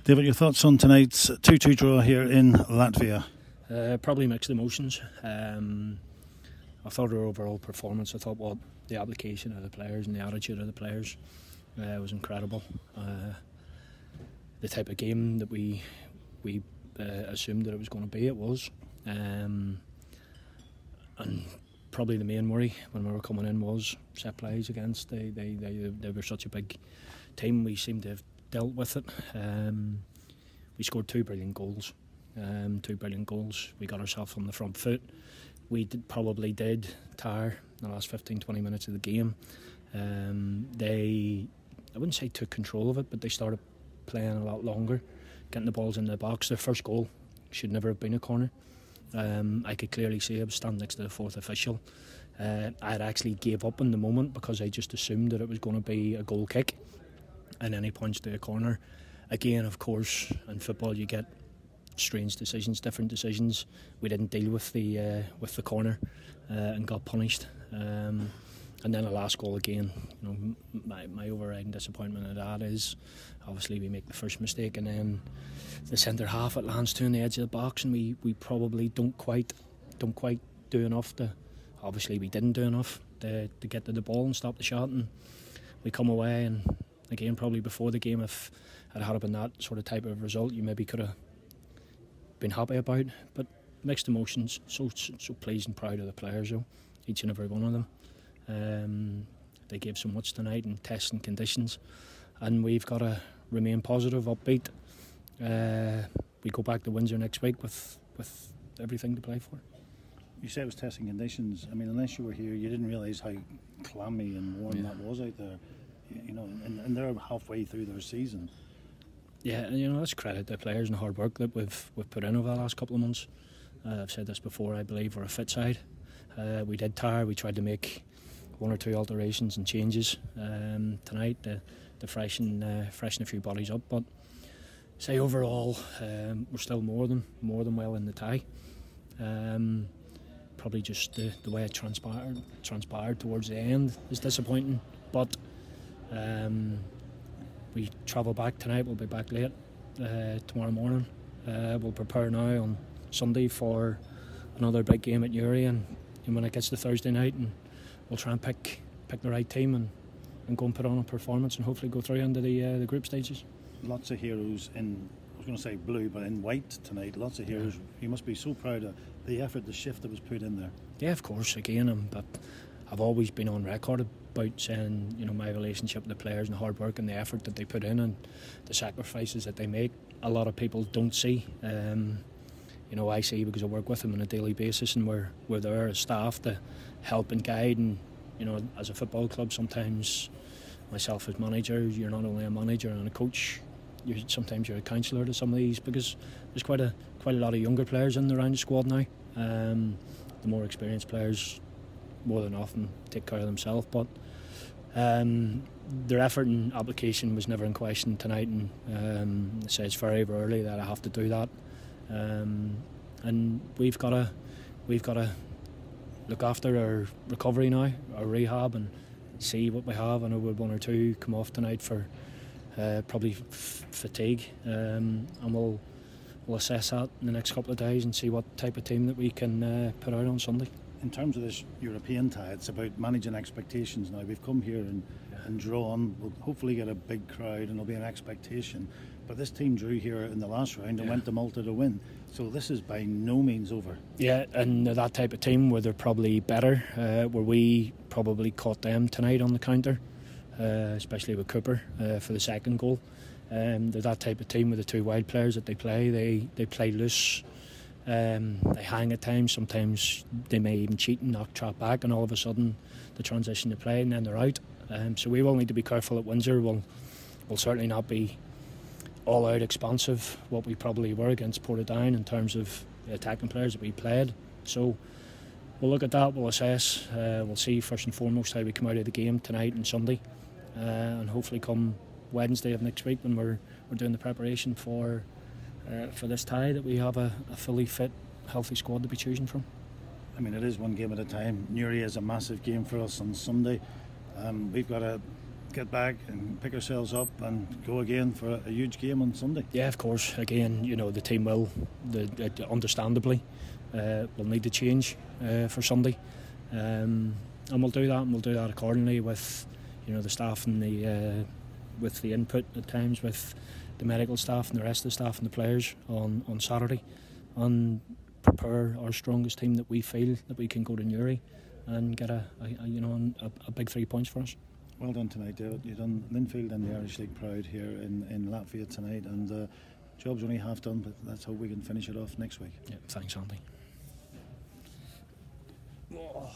David, your thoughts on tonight's 2-2 draw here in Latvia? Probably mixed emotions. I thought our overall performance, the application of the players and the attitude of the players was incredible. The type of game that we assumed that it was going to be, it was. And probably the main worry when we were coming in was set plays against. They were such a big team. We seemed to have dealt with it. We scored two brilliant goals. We got ourselves on the front foot. We probably did tire the last 15-20 minutes of the game. They, I wouldn't say took control of it, but they started playing a lot longer, getting the balls in the box. Their first goal should never have been a corner. I could clearly see I was standing next to the fourth official. I had actually gave up in the moment because I just assumed that it was going to be a goal kick and then he punched to a corner. Again, of course, in football you get strange decisions, different decisions. We didn't deal with the corner and got punished. And then the last goal again, my overriding disappointment of that is obviously we make the first mistake and then the centre half, it lands to on the edge of the box and we probably don't quite do enough to. Obviously we didn't do enough to get to the ball and stop the shot, and we come away, and again probably before the game, if it had been that sort of type of result, you maybe could have been happy about. But mixed emotions. So pleased and proud of the players though, each and every one of them. They gave so much tonight in testing conditions, and we've got to remain positive, upbeat. We go back to Windsor next week with everything to play for. You say it was testing conditions. I mean, unless you were here, you didn't realise how clammy and warm that was out there. And they're halfway through their season. Yeah, and that's credit to the players and the hard work that we've put in over the last couple of months. I've said this before, I believe we're a fit side. We did tire, we tried to make one or two alterations and changes tonight to freshen a few bodies up, but say overall we're still more than well in the tie. Probably just the way it transpired towards the end is disappointing, but we travel back tonight. We'll be back late tomorrow morning. We'll prepare now on Sunday for another big game at Newry, and when it gets to Thursday night, and we'll try and pick the right team and go and put on a performance and hopefully go through into the group stages. Lots of heroes in, I was going to say blue, but in white tonight. Lots of heroes. You must be so proud of the effort, the shift that was put in there. Yeah, of course. Again, but I've always been on record about saying, my relationship with the players and the hard work and the effort that they put in and the sacrifices that they make. A lot of people don't see. I see because I work with them on a daily basis, and we're there as staff to help and guide. And as a football club, sometimes myself as manager, you're not only a manager and a coach. Sometimes you're a counsellor to some of these, because there's quite a lot of younger players in around the squad now. The more experienced players, more than often, take care of themselves. But their effort and application was never in question tonight, and I say it's very early that I have to do that. And we've got to look after our recovery now, our rehab, and see what we have. I know we'll one or two come off tonight for probably fatigue, and we'll assess that in the next couple of days and see what type of team that we can put out on Sunday. In terms of this European tie, it's about managing expectations now. We've come here and drawn. We'll hopefully get a big crowd and there'll be an expectation. But this team drew here in the last round and went to Malta to win. So this is by no means over. Yeah, and that type of team where they're probably better, where we probably caught them tonight on the counter, especially with Cooper for the second goal. They're that type of team with the two wide players that they play. They play loose. They hang at times. Sometimes they may even cheat and knock trap back, and all of a sudden the transition to play and then they're out. So we will need to be careful at Windsor. We'll certainly not be all out expansive what we probably were against Portadown in terms of the attacking players that we played. So we'll look at that, we'll assess, we'll see first and foremost how we come out of the game tonight and Sunday, and hopefully come Wednesday of next week when we're doing the preparation for this tie, that we have a fully fit, healthy squad to be choosing from. I mean, it is one game at a time. Newry is a massive game for us on Sunday. We've got to get back and pick ourselves up and go again for a huge game on Sunday? Yeah, of course. Again, the team will, understandably, will need to change for Sunday, and we'll do that. And we'll do that accordingly with, the staff and with the input at times with the medical staff and the rest of the staff and the players on Saturday, and prepare our strongest team that we feel that we can go to Newry and get a big 3 points for us. Well done tonight, David. You've done Linfield and the Irish League proud here in Latvia tonight, and job's only half done, but let's hope we can finish it off next week. Yeah, thanks, Andy.